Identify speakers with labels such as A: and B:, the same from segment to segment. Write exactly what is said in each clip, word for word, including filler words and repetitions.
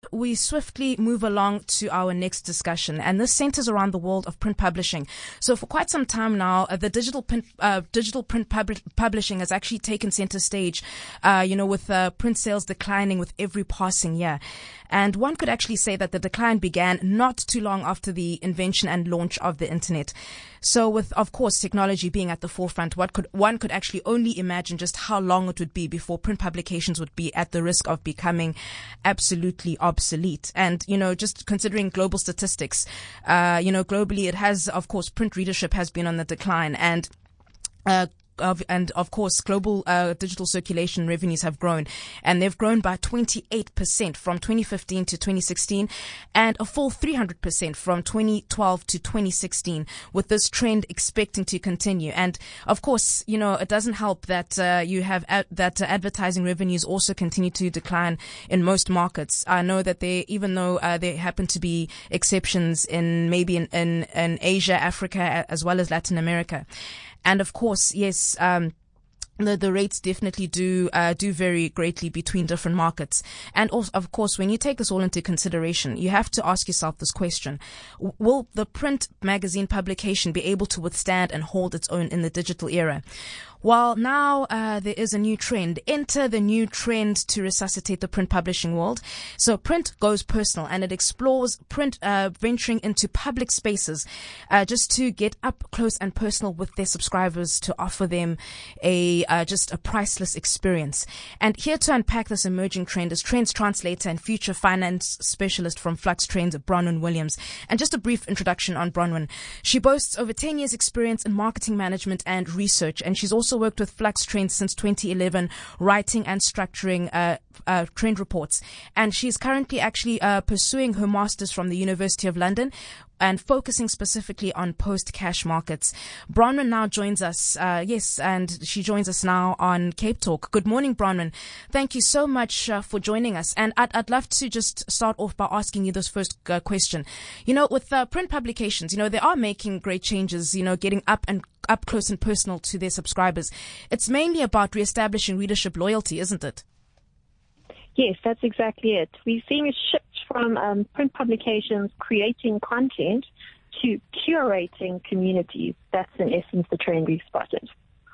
A: we swiftly move along to our next discussion, and this centers around the world of print publishing. So for quite some time now, uh, the digital print, uh, digital print pub- publishing has actually taken center stage, uh, you know, with uh, print sales declining with every passing year. And one could actually say that the decline began not too long after the invention and launch of the internet. So with, of course, technology being at the forefront, what could one could actually only imagine just how long it would be before print publications would be at the risk of becoming absolutely obsolete. And, you know, just considering global statistics, uh, you know, globally it has, of course, print readership has been on the decline, and uh Of, and of course, global uh, digital circulation revenues have grown, and they've grown by twenty-eight percent from twenty fifteen to twenty sixteen, and a full three hundred percent from twenty twelve to twenty sixteen, with this trend expecting to continue. And of course, you know, it doesn't help that uh, you have ad- that uh, advertising revenues also continue to decline in most markets. I know that they, even though uh, there happen to be exceptions in maybe in, in, in Asia, Africa, as well as Latin America. And of course, yes, um, the, the rates definitely do, uh, do vary greatly between different markets. And also, of course, when you take this all into consideration, you have to ask yourself this question. Will the print magazine publication be able to withstand and hold its own in the digital era? Well, now uh, there is a new trend. Enter the new trend to resuscitate the print publishing world. So print goes personal, and it explores print uh, venturing into public spaces uh, just to get up close and personal with their subscribers, to offer them a uh, just a priceless experience. And here to unpack this emerging trend is trends translator and future finance specialist from Flux Trends, Bronwyn Williams. And just a brief introduction on Bronwyn. She boasts over ten years experience in marketing management and research, and she's also worked with Flux Trends since twenty eleven, writing and structuring uh, uh, trend reports. And she's currently actually uh, pursuing her master's from the University of London, and focusing specifically on post-cash markets. Bronwyn now joins us, uh, yes, and she joins us now on Cape Talk. Good morning, Bronwyn. Thank you so much uh, for joining us. And I'd, I'd love to just start off by asking you this first uh, question. You know, with uh, print publications, you know, they are making great changes, you know, getting up and up close and personal to their subscribers. It's mainly about reestablishing readership loyalty, isn't it?
B: Yes, that's exactly it. We're seeing a shift from um, print publications creating content to curating communities. That's in essence the trend we've spotted.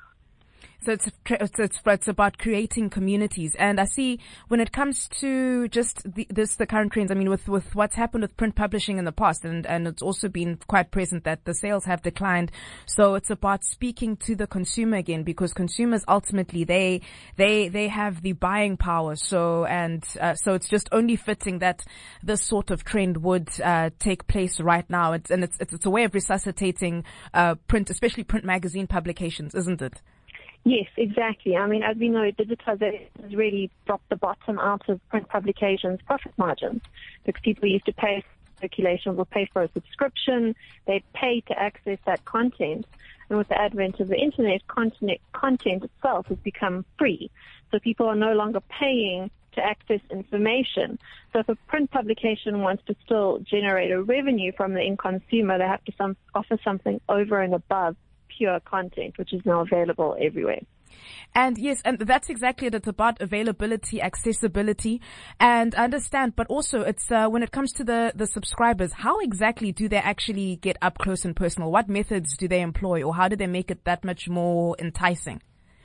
A: So it's, it's, it's about creating communities. And I see when it comes to just the, this, the current trends, I mean, with, with what's happened with print publishing in the past, and, and it's also been quite present that the sales have declined. So it's about speaking to the consumer again, because consumers ultimately, they, they, they have the buying power. So, and, uh, so it's just only fitting that this sort of trend would, uh, take place right now. It's, and it's, it's, it's a way of resuscitating, uh, print, especially print magazine publications, isn't it?
B: Yes, exactly. I mean, as we know, digitization has really dropped the bottom out of print publications' profit margins, because people used to pay for circulation or pay for a subscription. They'd pay to access that content. And with the advent of the internet, content, content itself has become free. So people are no longer paying to access information. So if a print publication wants to still generate a revenue from the end consumer, they have to some, offer something over and above pure content, which is now available everywhere.
A: And yes, and that's exactly it. It's about availability, accessibility, and understand, but also it's, uh, when it comes to the, the subscribers, how exactly do they actually get up close and personal? What methods do they employ, or how do they make it that much more enticing?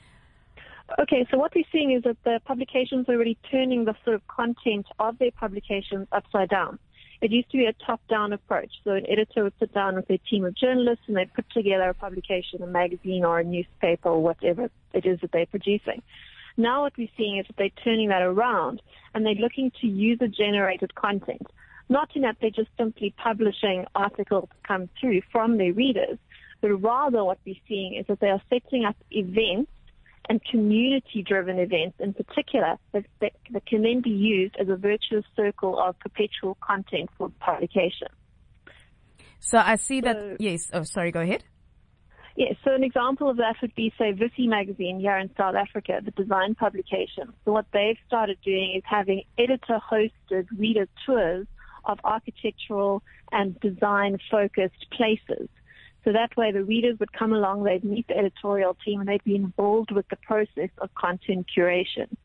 B: Okay, so what we're seeing is that the publications are really turning the sort of content of their publications upside down. It used to be a top-down approach. So an editor would sit down with their team of journalists and they'd put together a publication, a magazine or a newspaper or whatever it is that they're producing. Now what we're seeing is that they're turning that around and they're looking to user-generated content. Not in that they're just simply publishing articles that come through from their readers, but rather what we're seeing is that they are setting up events and community-driven events in particular that, that, that can then be used as a virtuous circle of perpetual content for publication.
A: So I see
B: so,
A: that, yes, oh, sorry, go ahead.
B: Yes, so an example of that would be, say, Visi magazine here in South Africa, the design publication. So what they've started doing is having editor-hosted reader tours of architectural and design-focused places. So that way the readers would come along, they'd meet the editorial team, and they'd be involved with the process of content curation.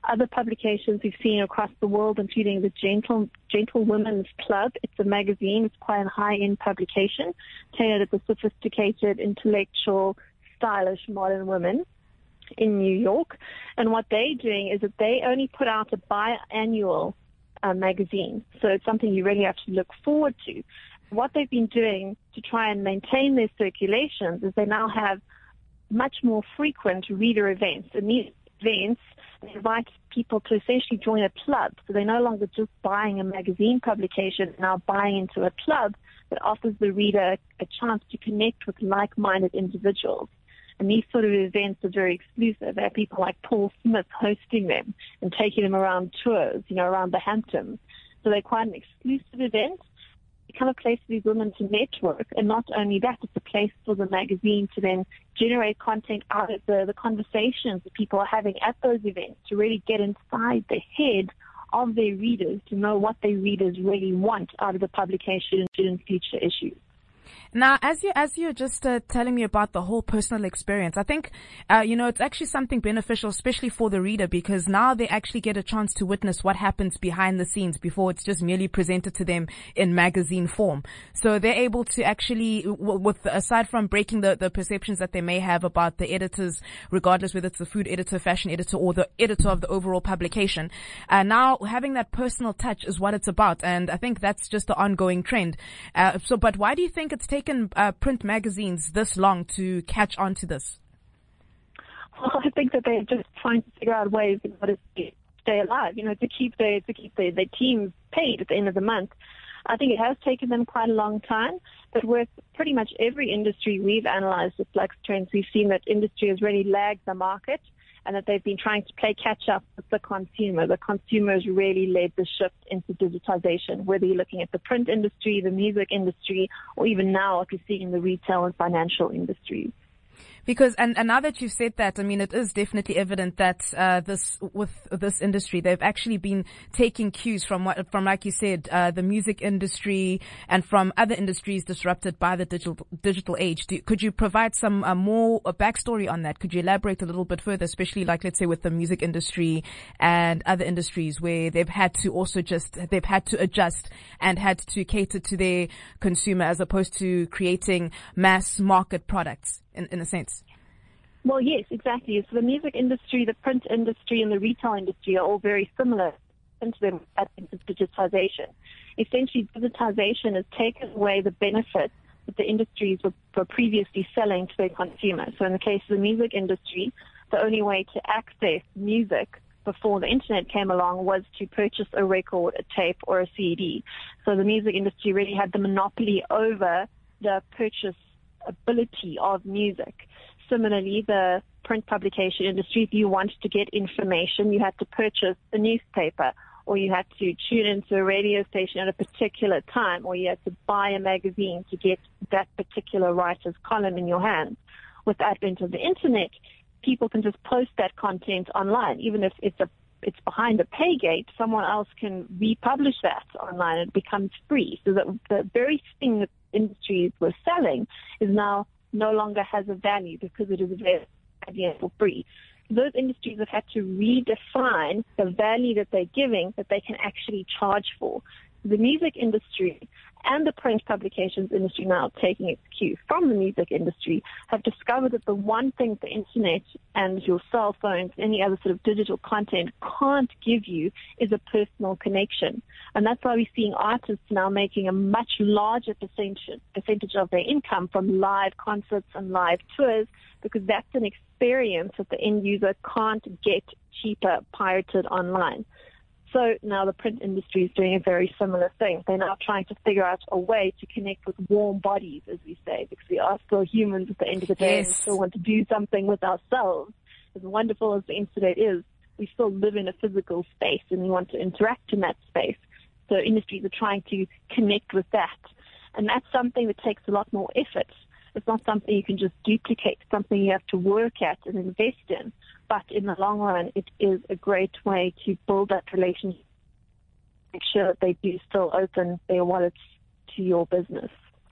B: Other publications we've seen across the world, including the Gentle Gentle Women's Club. It's a magazine. It's quite a high-end publication, tailored at the sophisticated, intellectual, stylish, modern women in New York. And what they're doing is that they only put out a biannual uh, magazine. So it's something you really have to look forward to. What they've been doing to try and maintain their circulations is they now have much more frequent reader events. And these events invite people to essentially join a club. So they're no longer just buying a magazine publication, now buying into a club that offers the reader a chance to connect with like-minded individuals. And these sort of events are very exclusive. There are people like Paul Smith hosting them and taking them around tours, you know, around the Hamptons. So they're quite an exclusive event. It become a place for these women to network. And not only that, it's a place for the magazine to then generate content out of the, the conversations that people are having at those events, to really get inside the head of their readers, to know what their readers really want out of the publication in future issues.
A: Now, as you as you're just uh, telling me about the whole personal experience, I think uh, you know it's actually something beneficial, especially for the reader, because now they actually get a chance to witness what happens behind the scenes before it's just merely presented to them in magazine form. So they're able to actually, with aside from breaking the the perceptions that they may have about the editors, regardless whether it's the food editor, fashion editor, or the editor of the overall publication, uh, now having that personal touch is what it's about, and I think that's just the ongoing trend. Uh, so, but why do you think it's taken uh, print magazines this long to catch on to this?
B: Well, I think that they're just trying to figure out ways in order to stay alive, you know, to keep their to keep their, their teams paid at the end of the month. I think it has taken them quite a long time, but with pretty much every industry we've analyzed the flux trends, we've seen that industry has really lagged the market, and that they've been trying to play catch up with the consumer. The consumer has really led the shift into digitization, whether you're looking at the print industry, the music industry, or even now what we're seeing in the retail and financial industries.
A: Because, and, and now that you've said that, I mean, it is definitely evident that, uh, this, with this industry, they've actually been taking cues from what, from, like you said, uh, the music industry and from other industries disrupted by the digital, digital age. Do, could you provide some, uh, more a backstory on that? Could you elaborate a little bit further, especially like, let's say, with the music industry and other industries where they've had to also just, they've had to adjust and had to cater to their consumer as opposed to creating mass market products? In, in a sense.
B: Well, yes, exactly. So the music industry, the print industry, and the retail industry are all very similar into them at of digitization. Essentially, digitization has taken away the benefits that the industries were, were previously selling to their consumers. So in the case of the music industry, the only way to access music before the internet came along was to purchase a record, a tape, or a C D. So the music industry really had the monopoly over the purchase ability of music. Similarly, the print publication industry, if you wanted to get information, you had to purchase a newspaper, or you had to tune into a radio station at a particular time, or you had to buy a magazine to get that particular writer's column in your hands. With the advent of the internet, people can just post that content online, even if it's a it's behind a pay gate, someone else can republish that online and it becomes free. So that the very thing that industries were selling is now no longer has a value because it is available for free. Those industries have had to redefine the value that they're giving that they can actually charge for. The music industry and the print publications industry, now taking its cue from the music industry, have discovered that the one thing the internet and your cell phones, any other sort of digital content can't give you is a personal connection. And that's why we're seeing artists now making a much larger percentage, percentage of their income from live concerts and live tours, because that's an experience that the end user can't get cheaper pirated online. So now the print industry is doing a very similar thing. They're now trying to figure out a way to connect with warm bodies, as we say, because we are still humans at the end of the day.
A: Yes.
B: And we still want to do something with ourselves. As wonderful as the internet is, we still live in a physical space and we want to interact in that space. So industries are trying to connect with that. And that's something that takes a lot more effort. It's not something you can just duplicate. It's something you have to work at and invest in. But in the long run, it is a great way to build that relationship, make sure that they do still open their wallets to your business.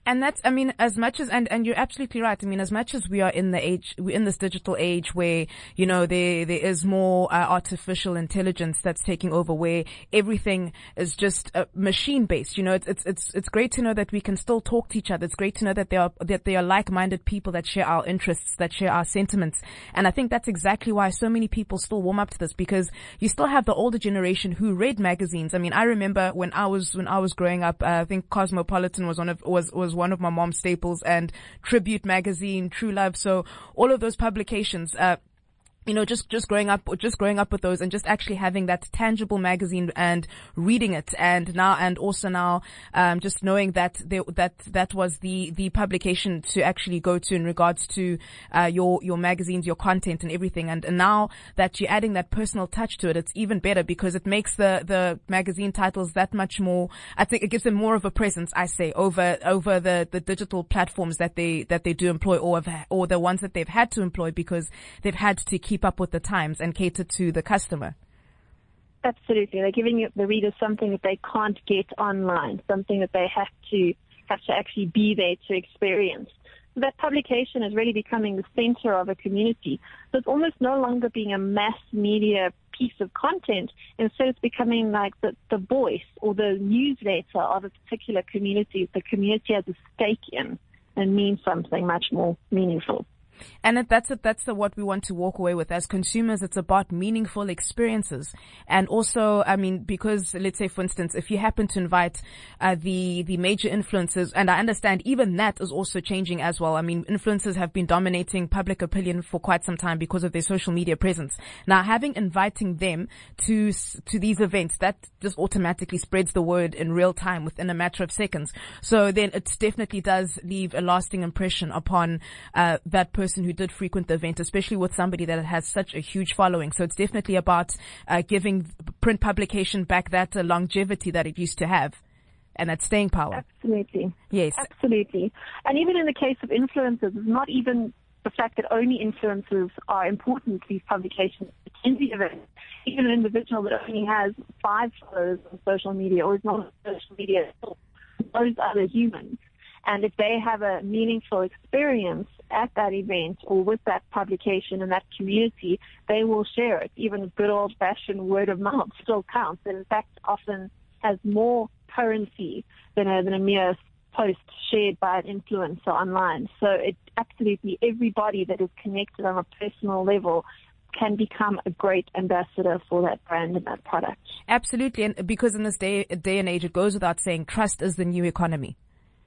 A: And that's, I mean, as much as, and, and you're absolutely right. I mean, as much as we are in the age, we're in this digital age where, you know, there, there is more uh, artificial intelligence that's taking over, where everything is just uh, machine based. You know, it's, it's, it's, it's great to know that we can still talk to each other. It's great to know that there are, that there are like-minded people that share our interests, that share our sentiments. And I think that's exactly why so many people still warm up to this, because you still have the older generation who read magazines. I mean, I remember when I was, when I was growing up, uh, I think Cosmopolitan was one of, was, was one of my mom's staples, and Tribute magazine, True Love. So all of those publications, uh, you know, just, just growing up, just growing up with those, and just actually having that tangible magazine and reading it. And now, and also now, um, just knowing that there, that, that was the, the publication to actually go to in regards to, uh, your, your magazines, your content and everything. And, and now that you're adding that personal touch to it, it's even better, because it makes the, the magazine titles that much more, I think it gives them more of a presence, I say, over, over the, the digital platforms that they, that they do employ, or, have, or the ones that they've had to employ, because they've had to keep keep up with the times and cater to the customer.
B: Absolutely. They're giving the readers something that they can't get online, something that they have to have to actually be there to experience. So that publication is really becoming the center of a community. So it's almost no longer being a mass media piece of content. Instead, it's becoming like the, the voice or the newsletter of a particular community. The community has a stake in and means something much more meaningful.
A: And that's it, that's the, what we want to walk away with as consumers. It's about meaningful experiences. And also, I mean, because let's say, for instance, if you happen to invite, uh, the, the major influencers, and I understand even that is also changing as well. I mean, influencers have been dominating public opinion for quite some time because of their social media presence. Now, having, inviting them to, to these events, that just automatically spreads the word in real time within a matter of seconds. So then it definitely does leave a lasting impression upon, uh, that person person who did frequent the event, especially with somebody that has such a huge following. So it's definitely about uh, giving print publication back that uh, longevity that it used to have, and that staying power.
B: Absolutely.
A: Yes.
B: Absolutely. And even in the case of influencers, it's not even the fact that only influencers are important to these publications. In the event, even an individual that only has five followers on social media or is not on social media, those other humans. And if they have a meaningful experience at that event or with that publication and that community, they will share it. Even good old-fashioned word of mouth still counts, and in fact often has more currency than a, than a mere post shared by an influencer online. So it absolutely, everybody that is connected on a personal level can become a great ambassador for that brand and that product.
A: Absolutely, and because in this day, day and age, it goes without saying, trust is the new economy.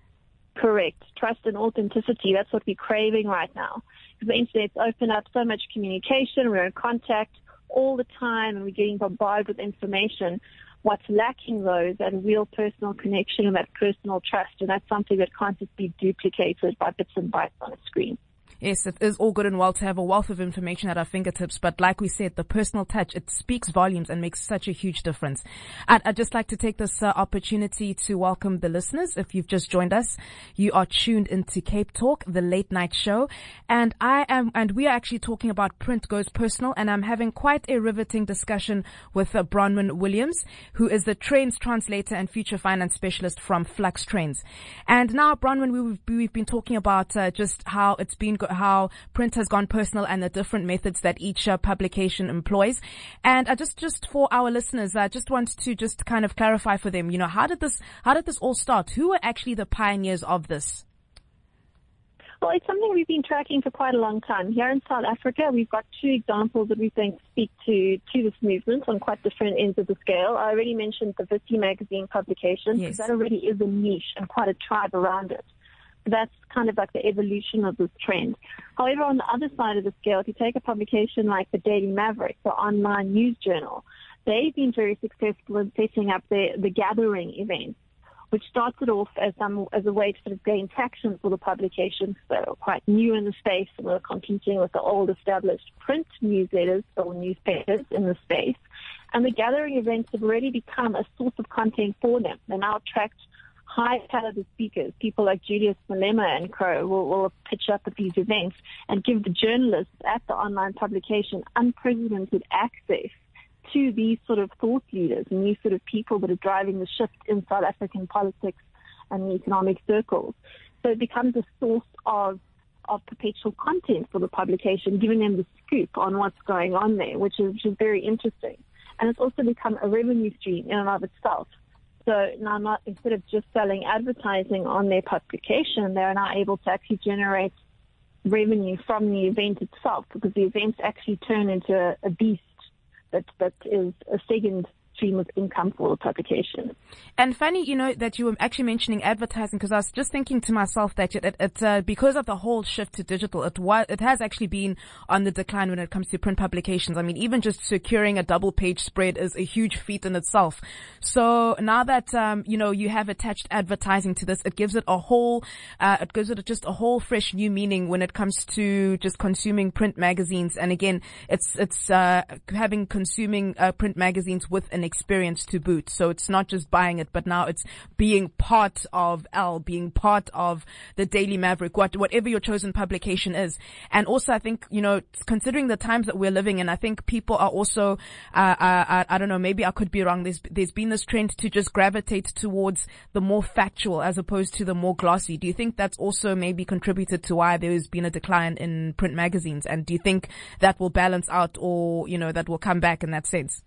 B: Correct. Trust and authenticity. That's what we're craving right now. Because the internet's opened up so much communication. We're in contact all the time and we're getting bombarded with information. What's lacking, though, is that real personal connection and that personal trust. And that's something that can't just be duplicated by bits and bytes on a screen.
A: Yes, it is all good and well to have a wealth of information at our fingertips, but like we said, the personal touch, it speaks volumes and makes such a huge difference. I'd, I'd just like to take this uh, opportunity to welcome the listeners. If you've just joined us, you are tuned into Cape Talk, the late night show, and I am, and we are actually talking about Print Goes Personal, and I'm having quite a riveting discussion with uh, Bronwyn Williams, who is the trends translator and future finance specialist from Flux Trends. And now, Bronwyn, we've, we've been talking about uh, just how it's been go- how print has gone personal and the different methods that each uh, publication employs. And I just, just for our listeners, I just want to just kind of clarify for them, you know, how did this, how did this all start? Who were actually the pioneers of this?
B: Well, it's something we've been tracking for quite a long time. Here in South Africa, we've got two examples that we think speak to, to this movement on quite different ends of the scale. I already mentioned the Visi magazine publication, because
A: yes.
B: that already is a niche and quite a tribe around it. That's kind of like the evolution of this trend. However, on the other side of the scale, if you take a publication like the Daily Maverick, the online news journal, they've been very successful in setting up the, the gathering events, which started off as, um, as a way to sort of gain traction for the publications that are quite new in the space and were competing with the old established print newsletters or newspapers in the space. And the gathering events have already become a source of content for them. They now attract high-caliber speakers. People like Julius Malema and co will, will pitch up at these events and give the journalists at the online publication unprecedented access to these sort of thought leaders and these sort of people that are driving the shift in South African politics and economic circles. So it becomes a source of of perpetual content for the publication, giving them the scoop on what's going on there, which is, which is very interesting. And it's also become a revenue stream in and of itself. So now, not instead of just selling advertising on their publication, they are now able to actually generate revenue from the event itself, because the events actually turn into a, a beast that that is a second stream of income for the publication.
A: And funny, you know, that you were actually mentioning advertising, because I was just thinking to myself that it, it, it uh, because of the whole shift to digital, it was, it has actually been on the decline when it comes to print publications. I mean, even just securing a double page spread is a huge feat in itself. So now that, um, you know, you have attached advertising to this, it gives it a whole, uh, it gives it just a whole fresh new meaning when it comes to just consuming print magazines. And again, it's, it's, uh, having consuming, uh, print magazines with an experience to boot. So it's not just buying it, but now it's being part of Elle, being part of the Daily Maverick, what, whatever your chosen publication is. And also, I think, you know, considering the times that we're living in, I think people are also, uh, uh, I, I don't know, maybe I could be wrong. There's, there's been this trend to just gravitate towards the more factual as opposed to the more glossy. Do you think that's also maybe contributed to why there's been a decline in print magazines? And do you think that will balance out, or, you know, that will come back in that sense?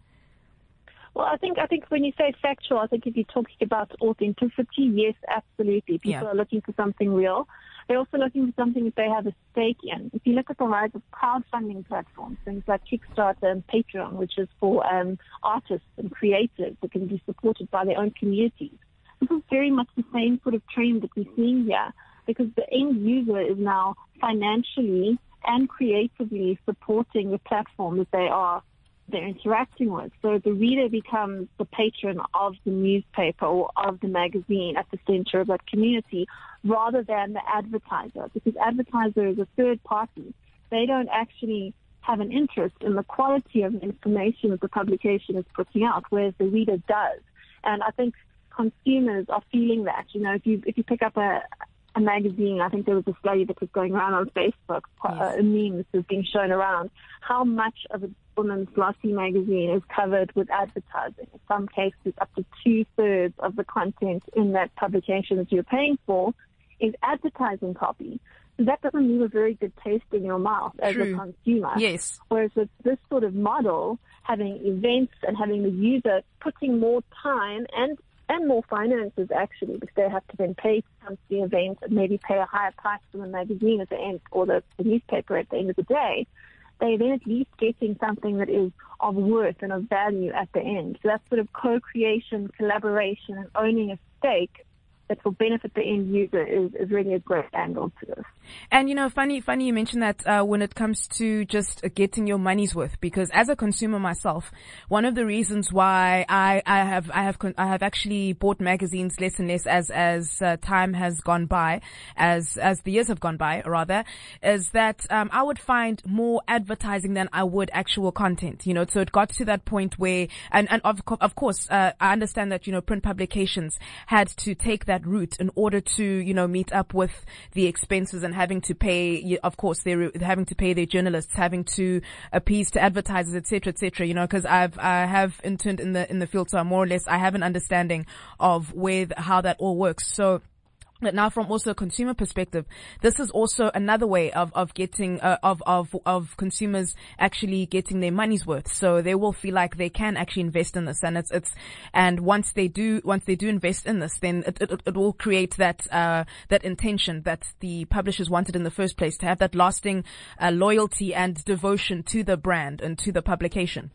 B: Well, I think I think when you say factual, I think if you're talking about authenticity, yes, absolutely. People
A: yeah.
B: are looking for something real. They're also looking for something that they have a stake in. If you look at the rise of crowdfunding platforms, things like Kickstarter and Patreon, which is for um, artists and creators that can be supported by their own communities, this is very much the same sort of trend that we're seeing here, because the end user is now financially and creatively supporting the platform that they are they're interacting with. So the reader becomes the patron of the newspaper or of the magazine at the center of that community, rather than the advertiser, because advertiser is a third party. They don't actually have an interest in the quality of the information that the publication is putting out, whereas the reader does. And I think consumers are feeling that. You know, if you if you pick up a a magazine, I think there was a study that was going around on Facebook, yes. a meme that was being shown around, how much of a woman's glossy magazine is covered with advertising. In some cases, up to two-thirds of the content in that publication that you're paying for is advertising copy. So that doesn't leave a very good taste in your mouth as
A: True.
B: a consumer.
A: Yes.
B: Whereas with this sort of model, having events and having the user putting more time and and more finances, actually, because they have to then pay to come to the event and maybe pay a higher price for the magazine at the end, or the, the newspaper at the end of the day, they're then at least getting something that is of worth and of value at the end. So that sort of co-creation, collaboration, and owning a stake that will benefit the end user is, is really a great angle to this.
A: And, you know, funny, funny you mentioned that, uh, when it comes to just getting your money's worth, because as a consumer myself, one of the reasons why I, I have, I have, I have actually bought magazines less and less as, as, uh, time has gone by, as, as the years have gone by, rather, is that, um, I would find more advertising than I would actual content, you know, so it got to that point where, and, and of, of course, uh, I understand that, you know, print publications had to take that route in order to, you know, meet up with the expenses and having to pay, of course, they're having to pay their journalists, having to appease to advertisers, et cetera, et cetera, you know, because I've, I have interned in the, in the field, so more or less I have an understanding of where, how that all works. So, but now from also a consumer perspective, this is also another way of, of getting, uh, of, of, of consumers actually getting their money's worth. So they will feel like they can actually invest in this. And it's, it's, and once they do, once they do invest in this, then it, it, it will create that, uh, that intention that the publishers wanted in the first place, to have that lasting, uh, loyalty and devotion to the brand and to the publication.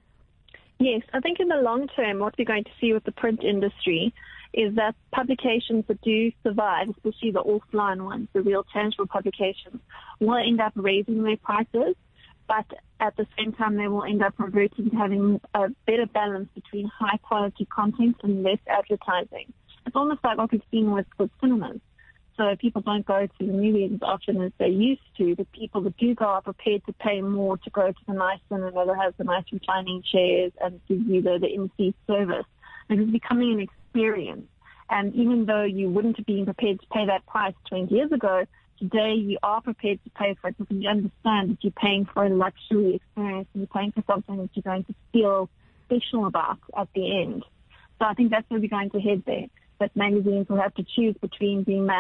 B: Yes, I think in the long term, what we're going to see with the print industry is that publications that do survive, especially the offline ones, the real tangible publications, will end up raising their prices, but at the same time they will end up reverting to having a better balance between high quality content and less advertising. It's almost like what we've seen with, with cinemas. So people don't go to the movies as often as they used to, but people that do go are prepared to pay more to go to the nice cinema that has the nice reclining chairs and gives you the, the in-seat service. It is becoming an experience. And even though you wouldn't have been prepared to pay that price twenty years ago, today you are prepared to pay for it because you understand that you're paying for a luxury experience and you're paying for something that you're going to feel special about at the end. So I think that's where we're going to head there, that magazines will have to choose between being mass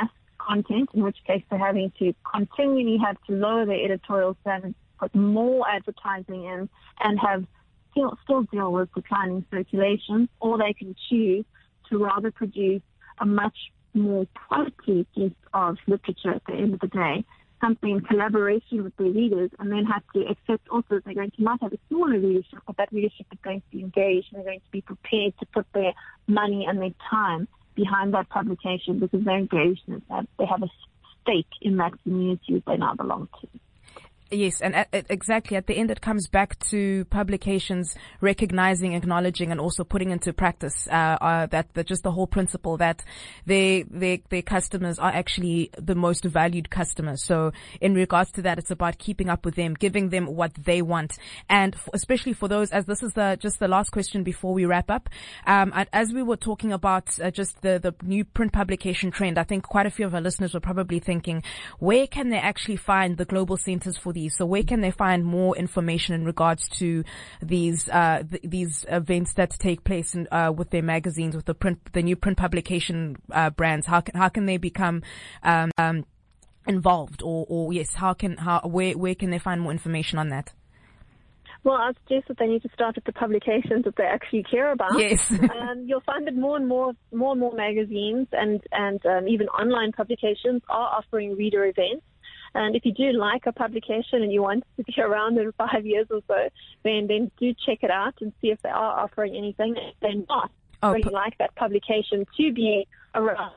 B: content, in which case they're having to continually have to lower their editorial standards, put more advertising in, and have still, still deal with declining circulation, or they can choose to rather produce a much more quality piece of literature at the end of the day, something in collaboration with their readers, and then have to accept also that they're going to might have a smaller readership, but that readership is going to be engaged and they're going to be prepared to put their money and their time behind that publication because they're engaged and they have a stake in that community that they now belong to.
A: Yes, and at, at, exactly at the end it comes back to publications recognizing, acknowledging, and also putting into practice uh, uh, that, that just the whole principle that their their their customers are actually the most valued customers. So in regards to that, it's about keeping up with them, giving them what they want, and f- especially for those, as this is the just the last question before we wrap up. Um, as we were talking about uh, just the the new print publication trend, I think quite a few of our listeners were probably thinking, where can they actually find the global centers for these? So where can they find more information in regards to these uh, th- these events that take place in, uh, with their magazines, with the print, the new print publication uh, brands? How can how can they become um, um, involved? Or, or yes, how can how where where can they find more information on that?
B: Well, I suggest that they need to start with the publications that they actually care about.
A: Yes.
B: um, you'll find that more and more, more and more magazines and and um, even online publications are offering reader events. And if you do like a publication and you want it to be around in five years or so, then then do check it out and see if they are offering anything. If they're not,
A: oh,
B: really like that publication to be around,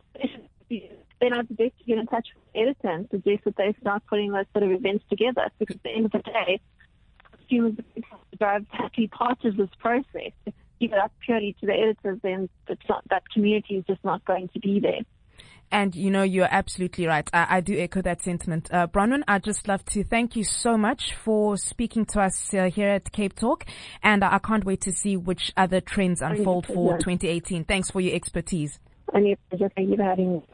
B: then I'd suggest you get in touch with the editor and suggest that they start putting those sort of events together. Because at the end of the day, consumers have to drive happy part of this process. If you give it up purely to the editors, then it's not, that community is just not going to be there.
A: And, you know, you're absolutely right. I, I do echo that sentiment. Uh, Bronwyn, I'd just love to thank you so much for speaking to us uh, here at Cape Talk. And I can't wait to see which other trends unfold for twenty eighteen. Thanks for your expertise.
B: And your pleasure. Thank you for having me.